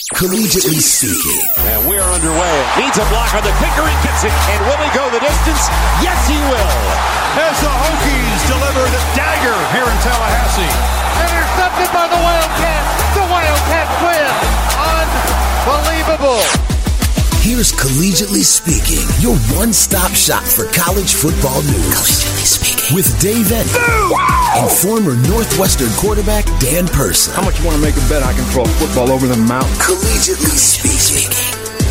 Collegiately speaking. And we're underway. Needs a block on the kicker and gets it. And will he go the distance? Yes, he will. As the Hokies deliver the dagger here in Tallahassee. Intercepted by the Wildcats. The Wildcats win. Unbelievable. Here's Collegiately Speaking, your one-stop shop for college football news. Collegiately Speaking. With Dave Ennis and former Northwestern quarterback Dan Persa. How much you want to make a bet I can throw a football over the mountain? Collegiately Speaking.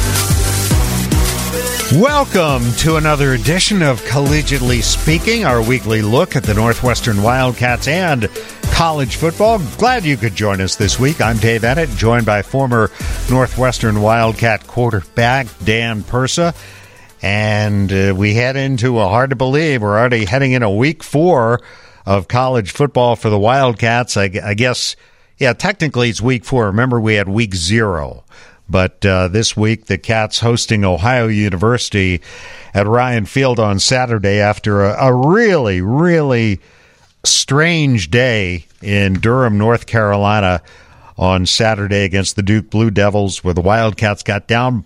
Welcome to another edition of Collegiately Speaking, our weekly look at the Northwestern Wildcats and college football. Glad you could join us this week. I'm Dave Ennis, joined by former Northwestern Wildcat quarterback Dan Persa. And we head into a hard to believe, we're already heading into week 4 of college football for the Wildcats. I guess, technically it's week 4. Remember, we had week 0. But this week, the Cats hosting Ohio University at Ryan Field on Saturday after a really, really strange day in Durham, North Carolina on Saturday against the Duke Blue Devils, where the Wildcats got down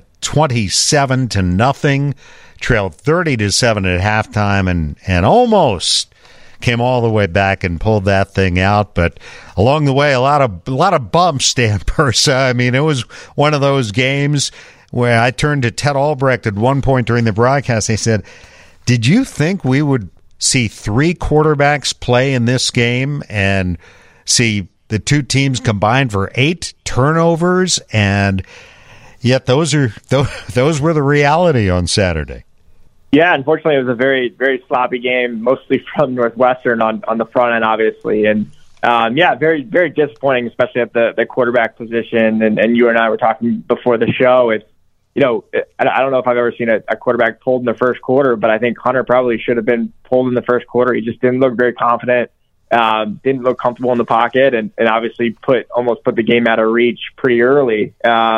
27-0, trailed 30-7 at halftime, and almost came all the way back and pulled that thing out. But along the way, a lot of bumps, Dan Persa. I mean, it was one of those games where I turned to Ted Albrecht at one point during the broadcast. He said, "Did you think we would see 3 quarterbacks play in this game and see the two teams combined for 8 turnovers?" And yet those were the reality on Saturday. Yeah, unfortunately, it was a very, very sloppy game, mostly from Northwestern on the front end, obviously. And, very, very disappointing, especially at the quarterback position. And you and I were talking before the show. It's, I don't know if I've ever seen a quarterback pulled in the first quarter, but I think Hunter probably should have been pulled in the first quarter. He just didn't look very confident, didn't look comfortable in the pocket, and obviously almost put the game out of reach pretty early.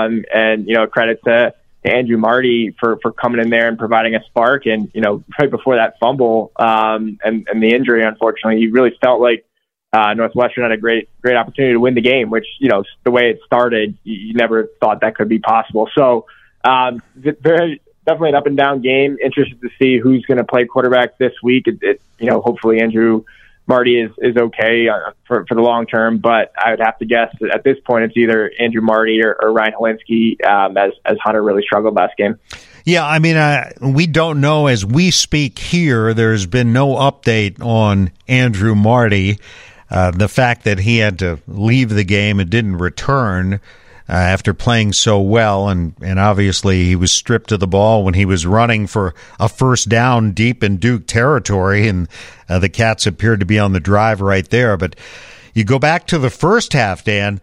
Credit to Andrew Marty for coming in there and providing a spark. And, right before that fumble and the injury, unfortunately, you really felt like Northwestern had a great opportunity to win the game, which, the way it started, you never thought that could be possible. So very definitely an up and down game. Interested to see who's going to play quarterback this week. Hopefully Andrew Marty is okay for the long term, but I would have to guess that at this point it's either Andrew Marty or Ryan Helinski, as Hunter really struggled last game. Yeah, I mean, we don't know as we speak here. There's been no update on Andrew Marty. The fact that he had to leave the game and didn't return after playing so well, and obviously he was stripped of the ball when he was running for a first down deep in Duke territory, and the Cats appeared to be on the drive right there. But you go back to the first half, Dan,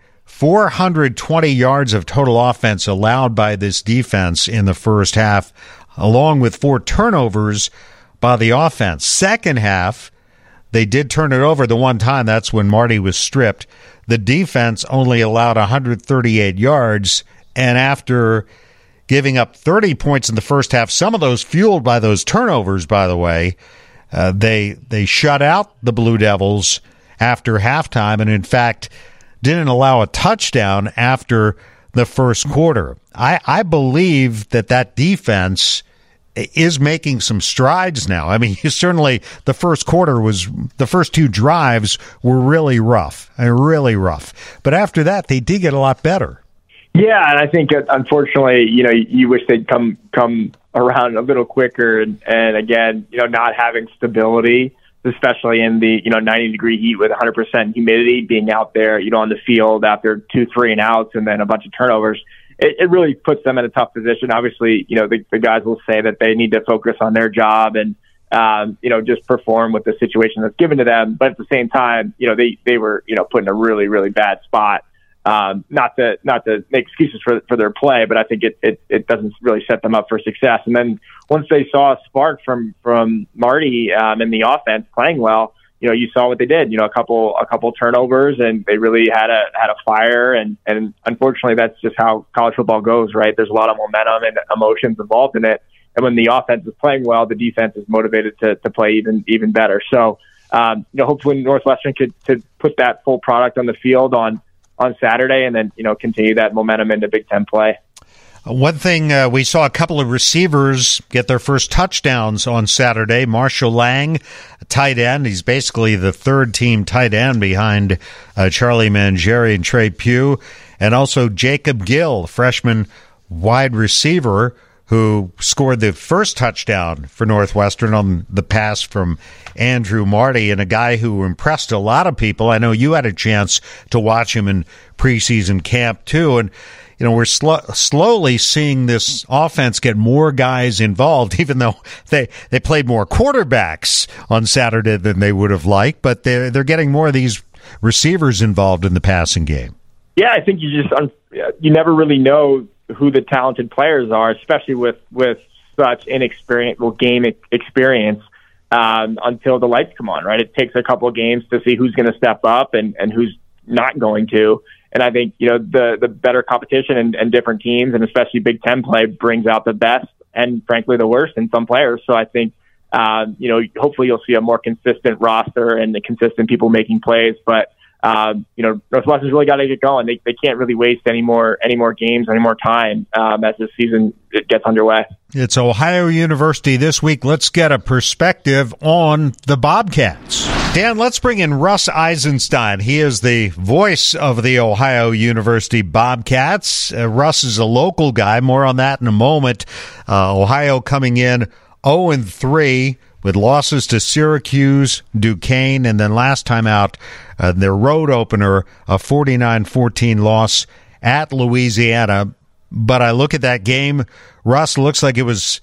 420 yards of total offense allowed by this defense in the first half, along with 4 turnovers by the offense. Second half, they did turn it over the one time. That's when Marty was stripped. The defense only allowed 138 yards, and after giving up 30 points in the first half, some of those fueled by those turnovers, by the way, they shut out the Blue Devils after halftime, and in fact didn't allow a touchdown after the first quarter. I believe that defense is making some strides now. I mean, certainly the first 2 drives were really rough. But after that, they did get a lot better. Yeah, and I think unfortunately, you wish they'd come around a little quicker. And again, not having stability, especially in the 90-degree heat with 100% humidity, being out there, on the field after 2 3 and outs and then a bunch of turnovers. It really puts them in a tough position. Obviously, the guys will say that they need to focus on their job and, just perform with the situation that's given to them. But at the same time, they were, put in a really, really bad spot. Not to make excuses for their play, but I think it doesn't really set them up for success. And then once they saw a spark from Marty in the offense playing well, you saw what they did. A couple turnovers, and they really had a fire. And unfortunately, that's just how college football goes, right? There's a lot of momentum and emotions involved in it. And when the offense is playing well, the defense is motivated to play even better. So, hopefully Northwestern could put that full product on the field on on Saturday, and then continue that momentum into Big Ten play. One thing, we saw a couple of receivers get their first touchdowns on Saturday. Marshall Lang, a tight end. He's basically the third-team tight end behind Charlie Mangieri and Trey Pugh. And also Jacob Gill, freshman wide receiver, who scored the first touchdown for Northwestern on the pass from Andrew Marty, and a guy who impressed a lot of people. I know you had a chance to watch him in preseason camp, too. And we're slowly seeing this offense get more guys involved, even though they played more quarterbacks on Saturday than they would have liked. But they're getting more of these receivers involved in the passing game. Yeah, I think you never really know who the talented players are, especially with such game experience until the lights come on. Right, it takes a couple of games to see who's going to step up and who's not going to. And I think, the better competition and different teams, and especially Big Ten play, brings out the best and, frankly, the worst in some players. So I think, hopefully you'll see a more consistent roster and the consistent people making plays. But, Northwestern's really got to get going. They can't really waste any more games, any more time as the season gets underway. It's Ohio University this week. Let's get a perspective on the Bobcats. Dan, let's bring in Russ Eisenstein. He is the voice of the Ohio University Bobcats. Russ is a local guy. More on that in a moment. Ohio coming in 0-3 with losses to Syracuse, Duquesne, and then last time out, their road opener, a 49-14 loss at Louisiana. But I look at that game, Russ, looks like it was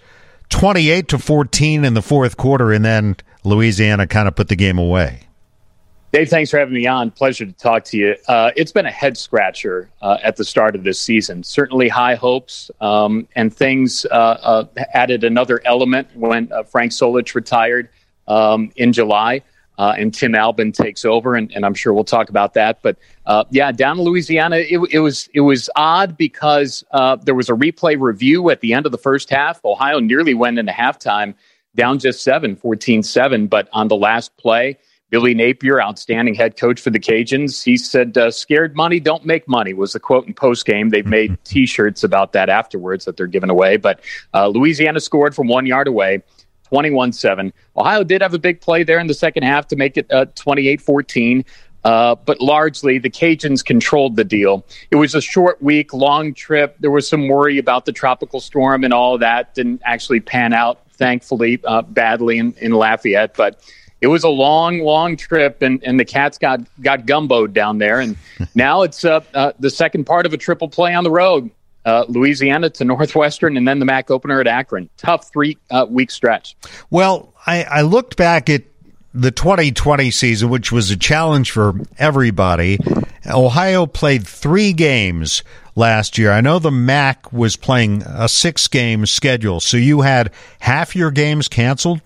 28-14 in the fourth quarter, and then Louisiana kind of put the game away. Dave, thanks for having me on. Pleasure to talk to you. It's been a head-scratcher at the start of this season. Certainly high hopes, and things added another element when Frank Solich retired in July, and Tim Albin takes over, and I'm sure we'll talk about that. But, down in Louisiana, it was odd because there was a replay review at the end of the first half. Ohio nearly went into halftime down just 14-7, but on the last play, Billy Napier, outstanding head coach for the Cajuns, he said, scared money don't make money, was the quote in postgame. They've made T-shirts about that afterwards that they're giving away. But Louisiana scored from 1 yard away, 21-7. Ohio did have a big play there in the second half to make it 28-14. But largely, the Cajuns controlled the deal. It was a short week, long trip. There was some worry about the tropical storm and all of that. Didn't actually pan out, thankfully, badly in Lafayette. But it was a long, long trip, and the Cats got gumboed down there. And now it's the second part of a triple play on the road. Louisiana to Northwestern, and then the MAC opener at Akron. Tough 3-week stretch. Well, I looked back at the 2020 season, which was a challenge for everybody. Ohio played 3 games last year. I know the MAC was playing a 6-game schedule, so you had half your games canceled?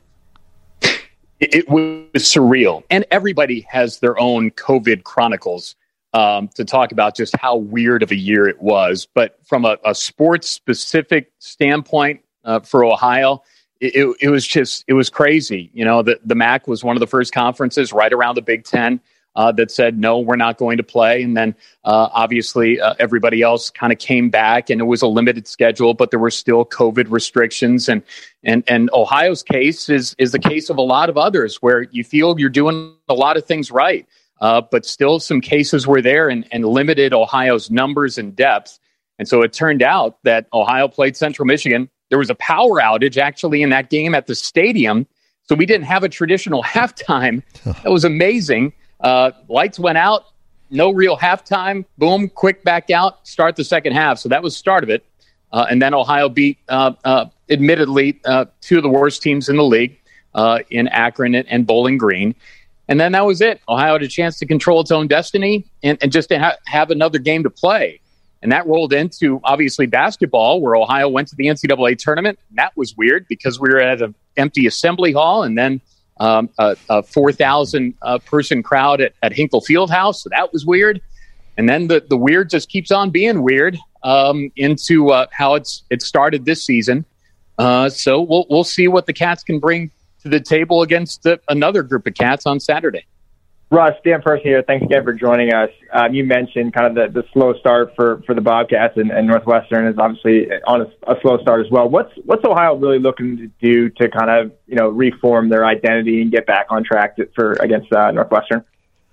It was surreal. And everybody has their own COVID chronicles to talk about just how weird of a year it was. But from a sports-specific standpoint for Ohio, it was crazy. The MAC was one of the first conferences right around the Big Ten that said, no, we're not going to play. And then obviously everybody else kind of came back, and it was a limited schedule, but there were still COVID restrictions. And Ohio's case is the case of a lot of others where you feel you're doing a lot of things right. But still some cases were there and limited Ohio's numbers and depth. And so it turned out that Ohio played Central Michigan. There was a power outage actually in that game at the stadium. So we didn't have a traditional halftime. That was amazing. Lights went out, no real halftime. Boom, quick back out, start the second half. So that was the start of it. And then Ohio beat, admittedly, 2 of the worst teams in the league in Akron and Bowling Green. And then that was it. Ohio had a chance to control its own destiny and just to have another game to play. And that rolled into, obviously, basketball, where Ohio went to the NCAA tournament. And that was weird because we were at an empty assembly hall and then a 4,000-person crowd at Hinkle Fieldhouse. So that was weird. And then the weird just keeps on being weird into how it started this season. So we'll see what the Cats can bring to the table against another group of Cats on Saturday. Russ, Dan Person here. Thanks again for joining us. You mentioned kind of the slow start for the Bobcats, and Northwestern is obviously on a slow start as well. What's Ohio really looking to do to kind of reform their identity and get back on track against Northwestern?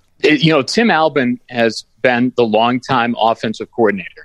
Tim Albin has been the longtime offensive coordinator.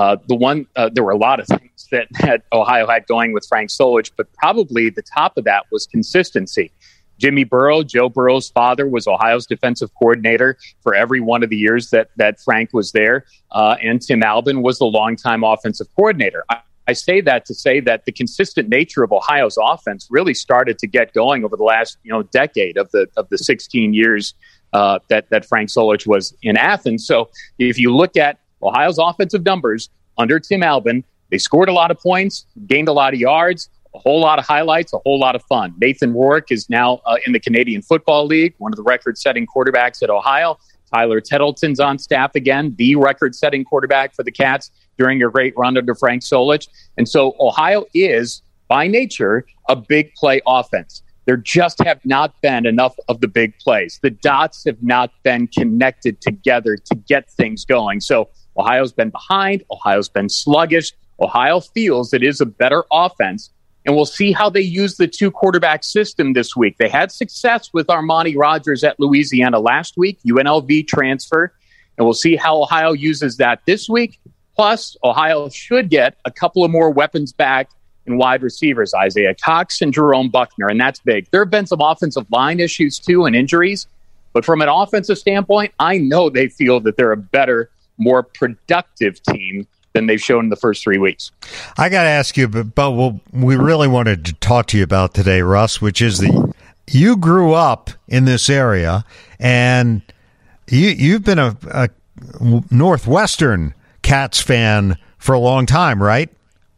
There were a lot of things that Ohio had going with Frank Solich, but probably the top of that was consistency. Jimmy Burrow, Joe Burrow's father, was Ohio's defensive coordinator for every one of the years that Frank was there, and Tim Albin was the longtime offensive coordinator. I say that to say that the consistent nature of Ohio's offense really started to get going over the last decade of the 16 years that Frank Solich was in Athens. So if you look at Ohio's offensive numbers under Tim Albin, they scored a lot of points, gained a lot of yards, a whole lot of highlights, a whole lot of fun. Nathan Rourke is now in the Canadian Football League, one of the record-setting quarterbacks at Ohio. Tyler Tettleton's on staff again, the record-setting quarterback for the Cats during a great run under Frank Solich. And so Ohio is, by nature, a big play offense. There just have not been enough of the big plays. The dots have not been connected together to get things going. So Ohio's been behind. Ohio's been sluggish. Ohio feels it is a better offense. And we'll see how they use the two-quarterback system this week. They had success with Armani Rogers at Louisiana last week, UNLV transfer. And we'll see how Ohio uses that this week. Plus, Ohio should get a couple of more weapons back in wide receivers, Isaiah Cox and Jerome Buckner, and that's big. There have been some offensive line issues, too, and injuries. But from an offensive standpoint, I know they feel that they're a better, more productive team than they've shown in the first 3 weeks. I got to ask you, but we really wanted to talk to you about today, Russ, which is you grew up in this area, and you've been a Northwestern Cats fan for a long time, right?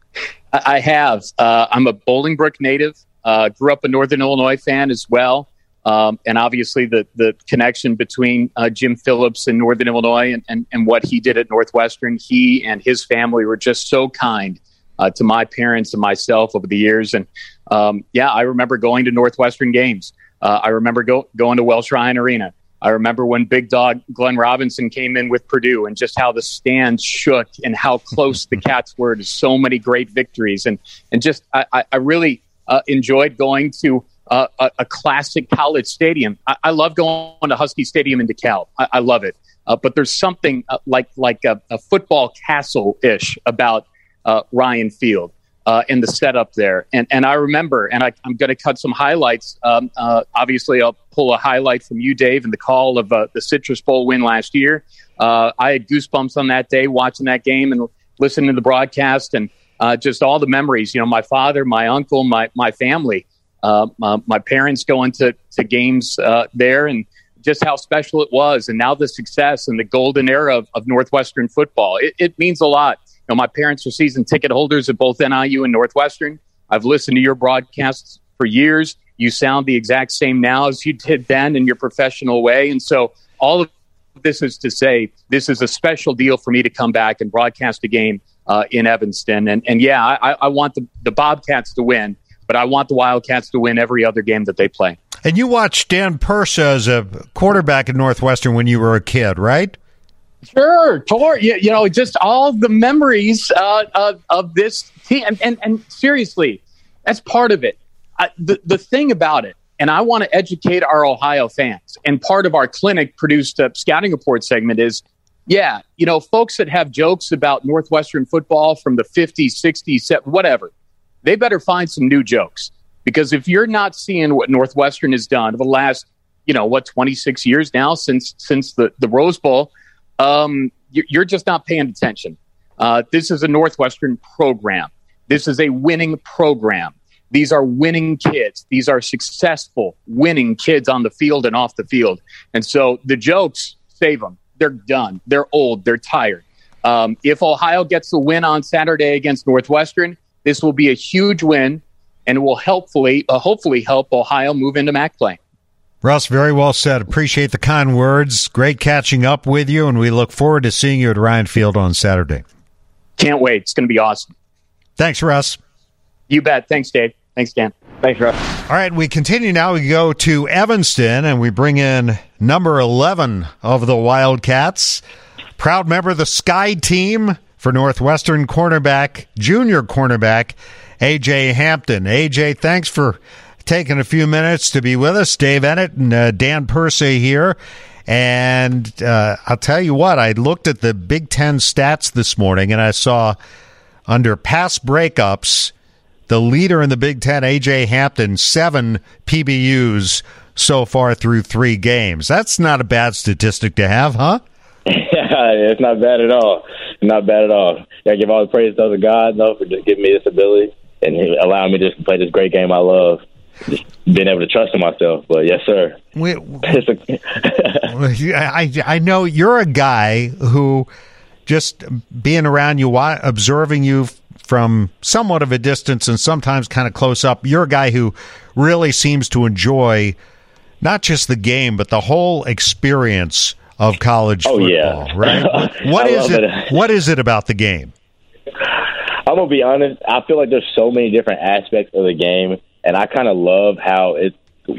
I have. I'm a Bolingbrook native, grew up a Northern Illinois fan as well. And obviously the connection between Jim Phillips in Northern Illinois and what he did at Northwestern, he and his family were just so kind to my parents and myself over the years. And I remember going to Northwestern games. I remember going to Welsh Ryan Arena. I remember when Big Dog Glenn Robinson came in with Purdue and just how the stands shook and how close the Cats were to so many great victories. And just I really enjoyed going to a classic college stadium. I love going to Husky Stadium in DeKalb. I love it. But there's something like a football castle-ish about Ryan Field and the setup there. And I remember, and I'm going to cut some highlights. Obviously, I'll pull a highlight from you, Dave, in the call of the Citrus Bowl win last year. I had goosebumps on that day watching that game and listening to the broadcast and just all the memories. My father, my uncle, my family. My parents going to games there and just how special it was. And now the success and the golden era of Northwestern football. It means a lot. My parents are season ticket holders at both NIU and Northwestern. I've listened to your broadcasts for years. You sound the exact same now as you did then in your professional way. And so all of this is to say this is a special deal for me to come back and broadcast a game in Evanston. And I want the Bobcats to win. But I want the Wildcats to win every other game that they play. And you watched Dan Persa as a quarterback at Northwestern when you were a kid, right? Sure. Just all the memories of this team. And seriously, that's part of it. The thing about it, and I want to educate our Ohio fans, and part of our clinic-produced scouting report segment is, folks that have jokes about Northwestern football from the 50s, 60s, whatever, they better find some new jokes, because if you're not seeing what Northwestern has done over the last, 26 years now since the Rose Bowl, you're just not paying attention. This is a Northwestern program. This is a winning program. These are winning kids. These are successful, winning kids on the field and off the field. And so the jokes, save them. They're done. They're old. They're tired. If Ohio gets the win on Saturday against Northwestern, this will be a huge win, and will hopefully help Ohio move into MAC play. Russ, very well said. Appreciate the kind words. Great catching up with you, and we look forward to seeing you at Ryan Field on Saturday. Can't wait. It's going to be awesome. Thanks, Russ. You bet. Thanks, Dave. Thanks, Dan. Thanks, Russ. All right, we continue now. We go to Evanston, and we bring in number 11 of the Wildcats. Proud member of the Sky Team for Northwestern junior cornerback, A.J. Hampton. A.J., thanks for taking a few minutes to be with us. Dave Ennett and Dan Persay here. And I'll tell you what, I looked at the Big Ten stats this morning, and I saw under pass breakups, the leader in the Big Ten, A.J. Hampton, 7 PBUs so far through 3 games. That's not a bad statistic to have, huh? It's not bad at all. Not bad at all. I give all the praise to God, though, for just giving me this ability and allowing me just to play this great game I love. Just being able to trust in myself. But yes, sir. I know you're a guy who, just being around you, observing you from somewhat of a distance and sometimes kind of close up, you're a guy who really seems to enjoy not just the game, but the whole experience of college football, yeah. Right? What is it about the game? I'm going to be honest. I feel like there's so many different aspects of the game, and I kind of love how it's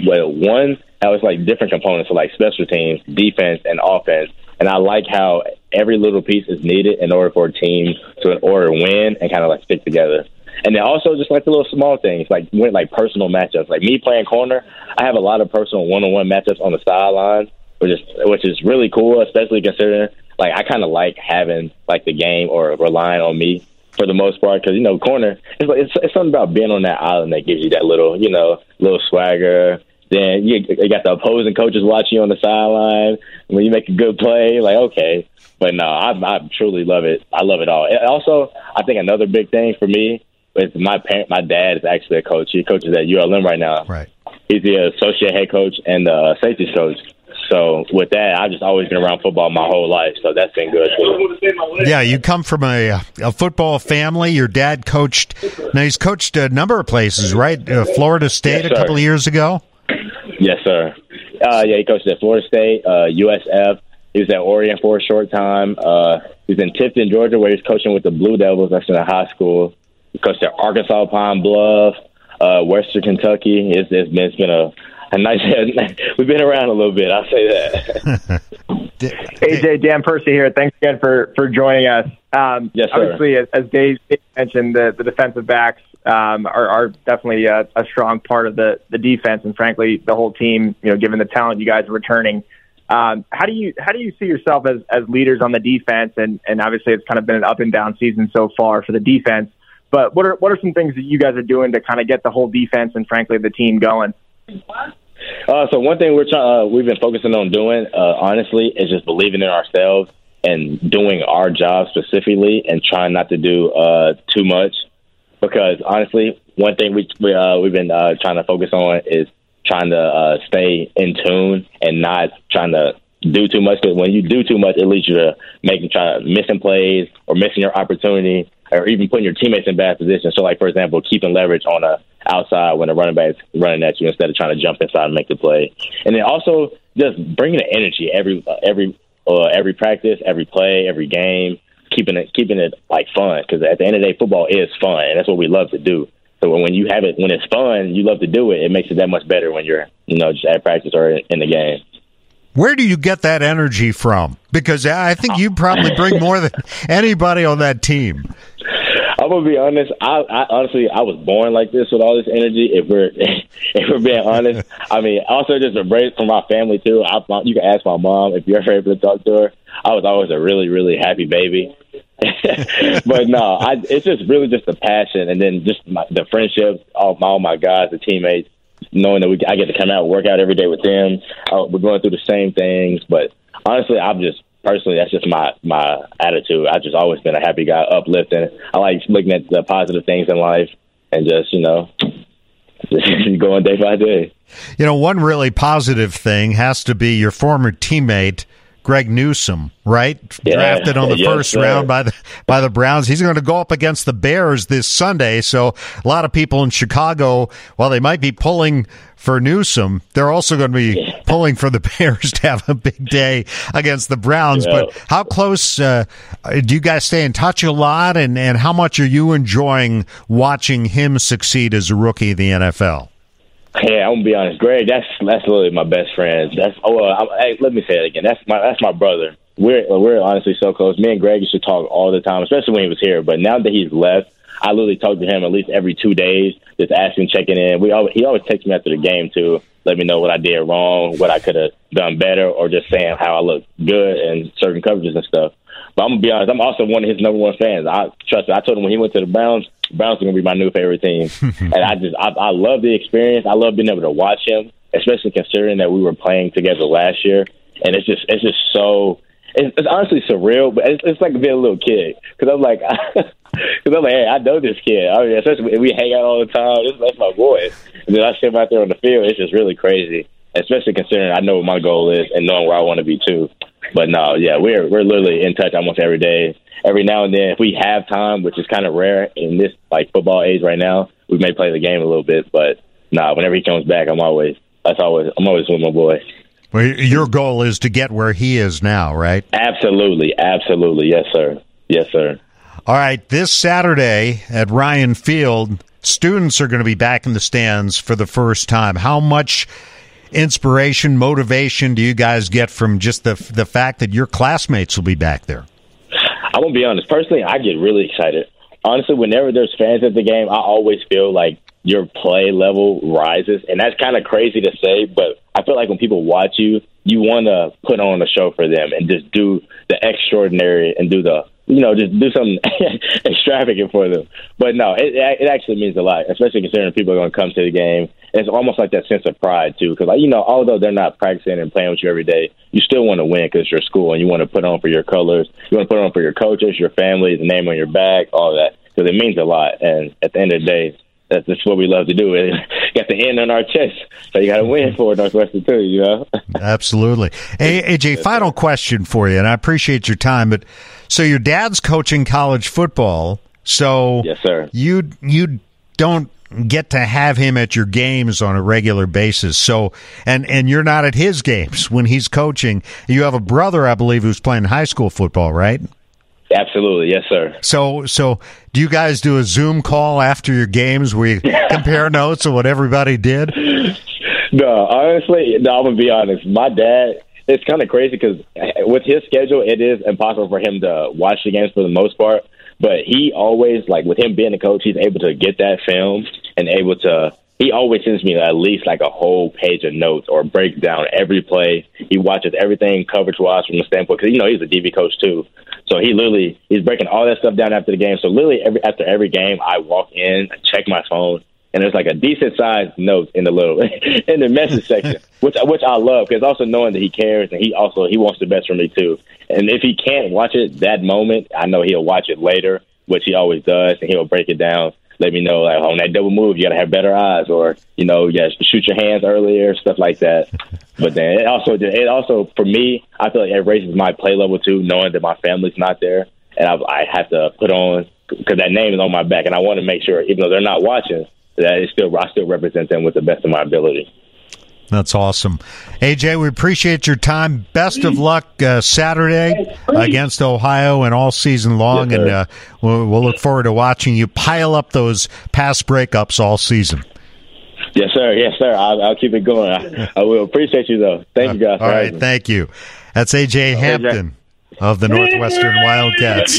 like different components, so like special teams, defense, and offense. And I like how every little piece is needed in order for a team to win and kind of like stick together. And then also just like the little small things, like personal matchups. Like me playing corner, I have a lot of personal one-on-one matchups on the sideline, which is really cool, especially considering like I kind of like having like the game or relying on me for the most part, because corner, it's something about being on that island that gives you that little swagger. Then you got the opposing coaches watching you on the sideline when you make a good play. Like, okay. But no, I truly love it. I love it all. And also, I think another big thing for me is my dad is actually a coach. He coaches at ULM right now. Right. He's the associate head coach and the safeties coach. So with that, I've just always been around football my whole life. So that's been good too. Yeah, you come from a football family. Your dad coached. Now he's coached a number of places, right? Florida State, yes, a couple of years ago. Yes, sir. He coached at Florida State, USF. He was at Oregon for a short time. He was in Tifton, Georgia, where he was coaching with the Blue Devils. That's in a high school. He coached at Arkansas Pine Bluff, Western Kentucky. It's been a nice. We've been around a little bit. I'll say that. AJ, Dan Persay here. Thanks again for joining us. Yes, sir. Obviously, as Dave mentioned, the defensive backs are definitely a strong part of the defense, and frankly, the whole team. Given the talent you guys are returning, how do you see yourself as leaders on the defense? And obviously, it's kind of been an up and down season so far for the defense. But what are some things that you guys are doing to kind of get the whole defense and frankly the team going? So one thing we've been focusing on doing, honestly, is just believing in ourselves and doing our job specifically, and trying not to do too much. Because honestly, one thing we've been trying to focus on is trying to stay in tune and not trying to do too much. Because when you do too much, it leads you to missing plays or missing your opportunity, or even putting your teammates in bad positions. So, like for example, keeping leverage on a outside when a running back's running at you instead of trying to jump inside and make the play. And then also just bringing the energy every practice, every play, every game, keeping it like fun, because at the end of the day, football is fun, and that's what we love to do. So when it's fun, you love to do it. It makes it that much better when you're just at practice or in the game. Where do you get that energy from? Because I think you probably bring more than anybody on that team. I'm gonna be honest. I honestly was born like this with all this energy. If we're being honest, I mean, also just a break from my family too. You can ask my mom if you're ever able to talk to her. I was always a really, really happy baby. But no, it's just really just the passion, and then just the friendships, all my guys, the teammates, knowing that I get to come out and work out every day with them. We're going through the same things, but honestly, personally, that's just my attitude. I've just always been a happy guy, uplifting. I like looking at the positive things in life and just going day by day. One really positive thing has to be your former teammate, Greg Newsome, right? Yeah, drafted on the first round by the Browns. He's going to go up against the Bears this Sunday. So a lot of people in Chicago, while they might be pulling for Newsome, they're also going to be pulling for the Bears to have a big day against the Browns. Yeah. But how close do you guys stay in touch a lot, and how much are you enjoying watching him succeed as a rookie in the NFL? Yeah, I'm gonna be honest, Greg. That's literally my best friend. Let me say it again. That's my brother. We're honestly so close. Me and Greg used to talk all the time, especially when he was here. But now that he's left, I literally talk to him at least every 2 days, just asking, checking in. He always texts me after the game too, let me know what I did wrong, what I could have done better, or just saying how I look good in certain coverages and stuff. But I'm gonna be honest, I'm also one of his number one fans. I told him when he went to the Browns are gonna be my new favorite team. And I love the experience. I love being able to watch him, especially considering that we were playing together last year. And it's just so. It's honestly surreal, but it's like being a little kid. Because I'm like, hey, I know this kid. I mean, especially we hang out all the time. That's my boy. And then I see him out there on the field. It's just really crazy, especially considering I know what my goal is and knowing where I want to be too. But no, yeah, we're literally in touch almost every day. Every now and then, if we have time, which is kind of rare in this like football age right now, we may play the game a little bit. But whenever he comes back, I'm always with my boy. Well, your goal is to get where he is now, right? Absolutely. Yes, sir. Yes, sir. All right, this Saturday at Ryan Field, students are going to be back in the stands for the first time. How much inspiration, motivation do you guys get from just the fact that your classmates will be back there? I'm going to be honest. Personally, I get really excited. Honestly, whenever there's fans at the game, I always feel like your play level rises. And that's kind of crazy to say, but I feel like when people watch you, you want to put on a show for them and just do the extraordinary and do just do something extravagant for them. But no, it actually means a lot, especially considering people are going to come to the game. And it's almost like that sense of pride, too, because, although they're not practicing and playing with you every day, you still want to win because it's your school and you want to put on for your colors. You want to put on for your coaches, your family, the name on your back, all that, because it means a lot. And at the end of the day, that's just what we love to do. We got the N on our chest, so you got to win for Northwestern too, Absolutely. Hey, AJ, final question for you, and I appreciate your time. But so your dad's coaching college football, so yes, sir. You don't get to have him at your games on a regular basis. So, and you're not at his games when he's coaching. You have a brother, I believe, who's playing high school football, right? Absolutely, yes, sir. So do you guys do a Zoom call after your games where you compare notes of what everybody did? No, honestly, I'm going to be honest. My dad, it's kind of crazy because with his schedule, it is impossible for him to watch the games for the most part. But he always, like with him being a coach, he's able to get that film and he always sends me at least like a whole page of notes or break down every play. He watches everything coverage-wise from the standpoint, because, he's a DB coach too. So he's breaking all that stuff down after the game. So literally after every game, I walk in, I check my phone, and there's like a decent-sized note in the message section, which I love, because also knowing that he cares and he wants the best for me too. And if he can't watch it that moment, I know he'll watch it later, which he always does, and he'll break it down. Let me know, like, on that double move, you got to have better eyes, or, you got to shoot your hands earlier, stuff like that. But then it also, for me, I feel like it raises my play level too, knowing that my family's not there. And I have to put on, because that name is on my back, and I want to make sure, even though they're not watching, that I still represent them with the best of my ability. That's awesome. AJ, we appreciate your time. Best of luck Saturday against Ohio and all season long. Yes, and we'll look forward to watching you pile up those pass breakups all season. Yes, sir. Yes, sir. I'll keep it going. I will. Appreciate you, though. Thank you, guys. All right. Thank you. That's AJ Hampton of the Northwestern Wildcats.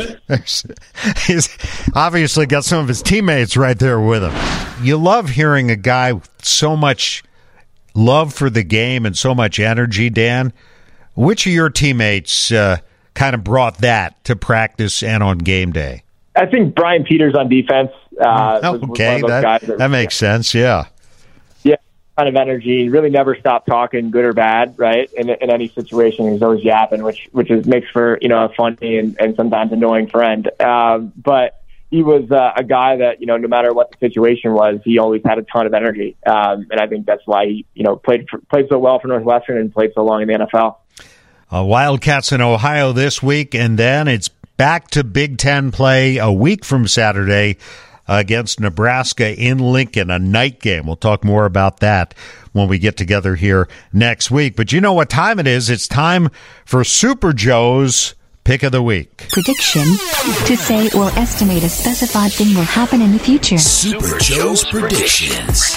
He's obviously got some of his teammates right there with him. You love hearing a guy with so much love for the game and so much energy, Dan. Which of your teammates kind of brought that to practice and on game day? I think Brian Peters on defense. Okay, that makes sense, yeah. Yeah, kind of energy. Really never stopped talking, good or bad, right? In any situation, he's always yapping, which makes for, a funny and sometimes annoying friend. But he was a guy that, no matter what the situation was, he always had a ton of energy. And I think that's why he, played so well for Northwestern and played so long in the NFL. Wildcats in Ohio this week, and then it's back to Big Ten play a week from Saturday against Nebraska in Lincoln, a night game. We'll talk more about that when we get together here next week. But you know what time it is? It's time for Super Joe's Pick of the week. Prediction. To say or estimate a specified thing will happen in the future. Super Joe's predictions.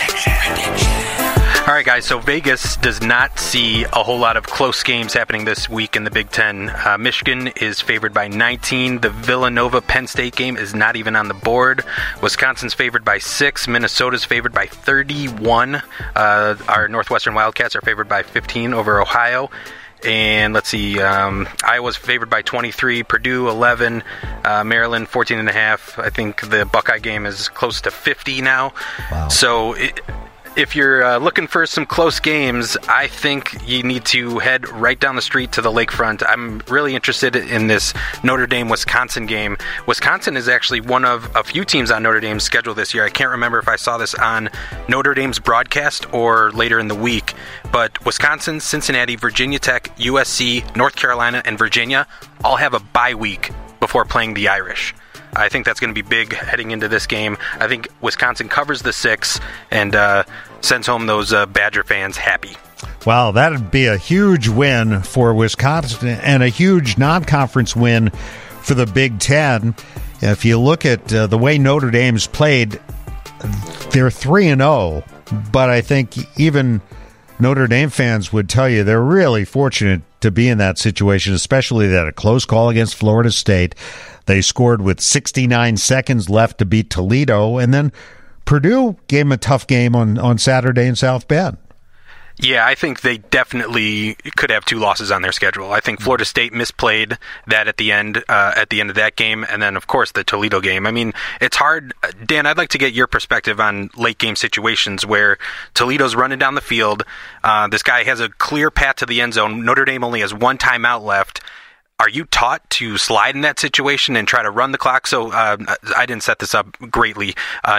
All right, guys, so Vegas does not see a whole lot of close games happening this week in the Big Ten. Michigan is favored by 19. The Villanova-Penn State game is not even on the board. Wisconsin's favored by 6. Minnesota's favored by 31. Our Northwestern Wildcats are favored by 15 over Ohio. And let's see, Iowa's favored by 23, Purdue 11, Maryland 14.5. I think the Buckeye game is close to 50 now. Wow. So if you're looking for some close games, I think you need to head right down the street to the lakefront. I'm really interested in this Notre Dame-Wisconsin game. Wisconsin is actually one of a few teams on Notre Dame's schedule this year. I can't remember if I saw this on Notre Dame's broadcast or later in the week, but Wisconsin, Cincinnati, Virginia Tech, USC, North Carolina, and Virginia all have a bye week before playing the Irish. I think that's going to be big heading into this game. I think Wisconsin covers the 6 and sends home those Badger fans happy. Well, that would be a huge win for Wisconsin and a huge non-conference win for the Big Ten. If you look at the way Notre Dame's played, they're 3-0, but I think even Notre Dame fans would tell you they're really fortunate to be in that situation, especially that a close call against Florida State. They scored with 69 seconds left to beat Toledo, and then Purdue gave them a tough game on Saturday in South Bend. Yeah, I think they definitely could have 2 losses on their schedule. I think Florida State misplayed that at the end of that game, and then, of course, the Toledo game. I mean, it's hard. Dan, I'd like to get your perspective on late-game situations where Toledo's running down the field. This guy has a clear path to the end zone. Notre Dame only has 1 timeout left. Are you taught to slide in that situation and try to run the clock? So I didn't set this up greatly.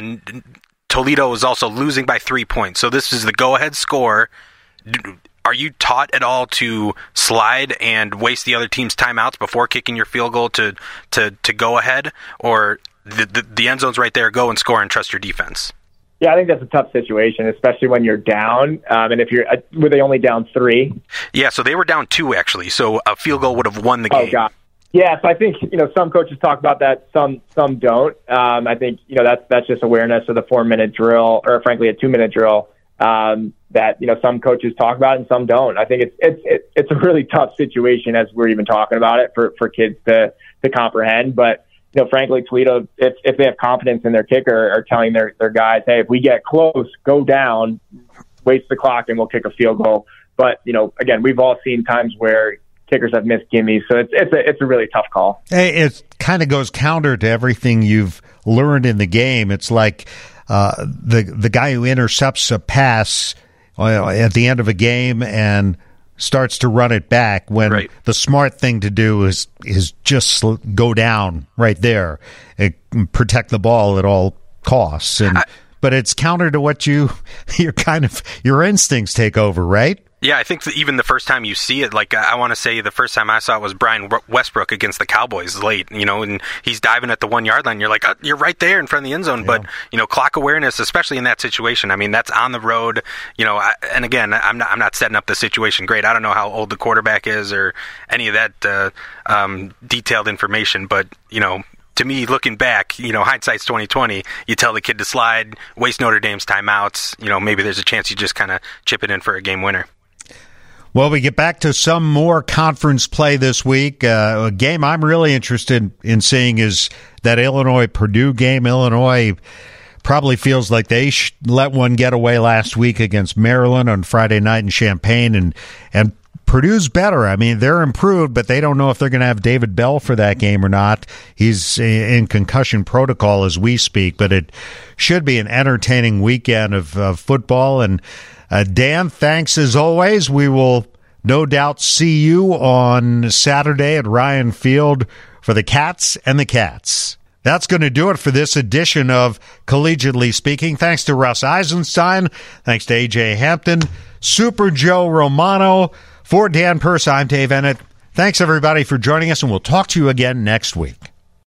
Toledo is also losing by 3 points. So this is the go-ahead score. Are you taught at all to slide and waste the other team's timeouts before kicking your field goal to go ahead? Or the end zone's right there, go and score and trust your defense? Yeah, I think that's a tough situation, especially when you're down. And if were they only down 3? Yeah, so they were down 2 actually. So a field goal would have won the game. Oh God. Yeah, so I think some coaches talk about that, some don't. I think that's just awareness of the 4-minute drill, or frankly a 2-minute drill. That some coaches talk about it and some don't. I think it's a really tough situation as we're even talking about it for kids to comprehend, but. Frankly, Toledo, if they have confidence in their kicker, are telling their guys, hey, if we get close, go down, waste the clock, and we'll kick a field goal. But, again, we've all seen times where kickers have missed gimmies, so it's a really tough call. It kind of goes counter to everything you've learned in the game. It's like the guy who intercepts a pass at the end of a game and starts to run it back when the smart thing to do is just go down right there and protect the ball at all costs. But it's counter to what your instincts take over, right? Yeah, I think that even the first time you see it, like I want to say the first time I saw it was Brian Westbrook against the Cowboys late, and he's diving at the 1-yard line. You're like, you're right there in front of the end zone. Yeah. But, clock awareness, especially in that situation, I mean, that's on the road, and again, I'm not setting up the situation great. I don't know how old the quarterback is or any of that detailed information, but, to me, looking back, hindsight's 20/20. You tell the kid to slide, waste Notre Dame's timeouts. Maybe there's a chance you just kind of chip it in for a game winner. Well, we get back to some more conference play this week. A game I'm really interested in seeing is that Illinois-Purdue game. Illinois probably feels like they let one get away last week against Maryland on Friday night in Champaign, and Purdue's better. I mean, they're improved, but they don't know if they're going to have David Bell for that game or not. He's in concussion protocol as we speak, but it should be an entertaining weekend of football. And Dan, thanks as always. We will no doubt see you on Saturday at Ryan Field for the Cats and the Cats. That's going to do it for this edition of Collegiately Speaking. Thanks to Russ Eisenstein. Thanks to A.J. Hampton, Super Joe Romano. For Dan Purse, I'm Dave Ennett. Thanks, everybody, for joining us, and we'll talk to you again next week.